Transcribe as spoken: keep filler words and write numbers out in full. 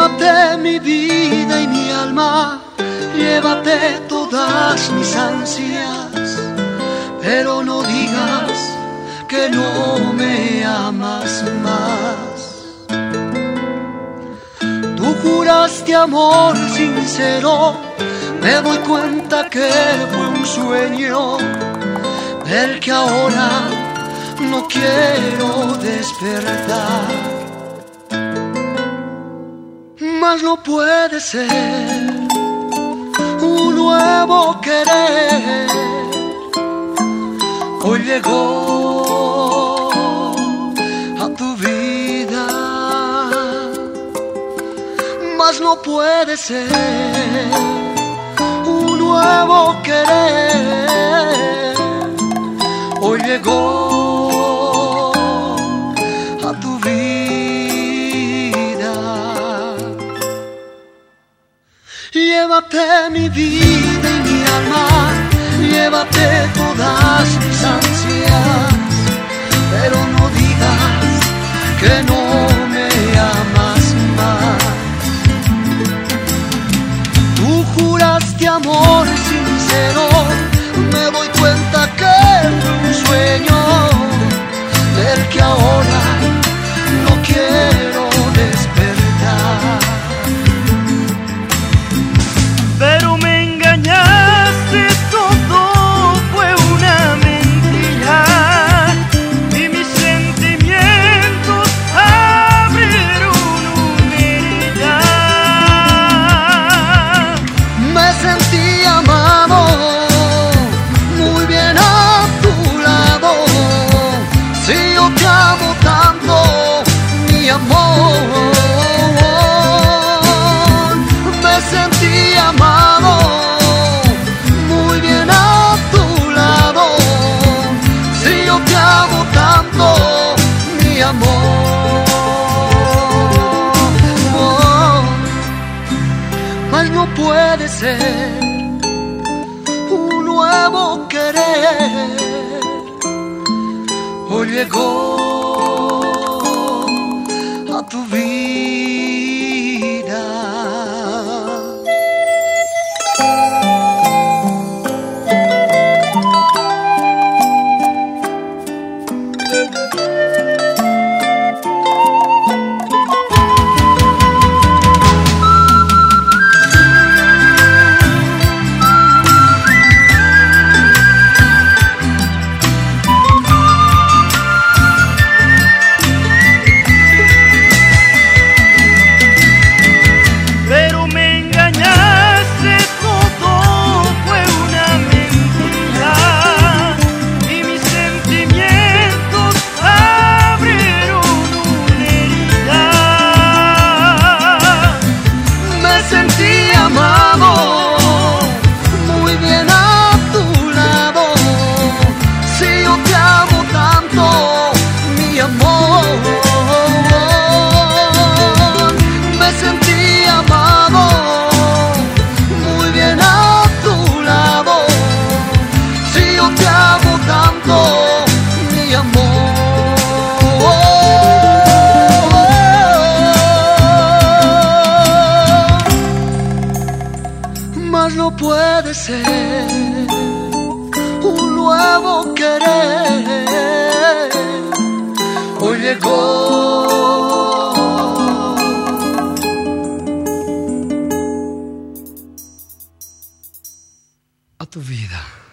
Llévate mi vida y mi alma, llévate todas mis ansias, pero no digas que no me amas más. Tú juraste amor sincero, me doy cuenta que fue un sueño del que ahora no quiero despertar. Mas no puede ser un nuevo querer. Hoy llegó a tu vida, mas no puede ser un nuevo querer. Hoy llegó a tu vida. Llévate mi vida y mi alma, llévate todas mis ansias, pero no digas que no me amas más. Tú juraste amor sincero, me doy cuenta que fue un sueño del que ahora no quiero despertar. Pero me engañaste, todo fue una mentira, y mis sentimientos abrieron una herida. Me sentí amado, muy bien a tu lado. Si yo te amo tanto, mi amor. Me sentí amado, muy bien a tu lado. Si yo te amo tanto, mi amor. Mas no puede ser un nuevo querer. Hoy llegó a tu vida. Pero me engañaste, todo fue una mentira, y mis sentimientos abrieron una herida. Me sentí amado, muy bien a tu lado. Si yo te amo tanto, mi amor. Me sentí amado, muy bien a tu lado. Si yo te amo tanto, mi amor. Mas no puede ser un nuevo querer. Hoy llegó a tu vida.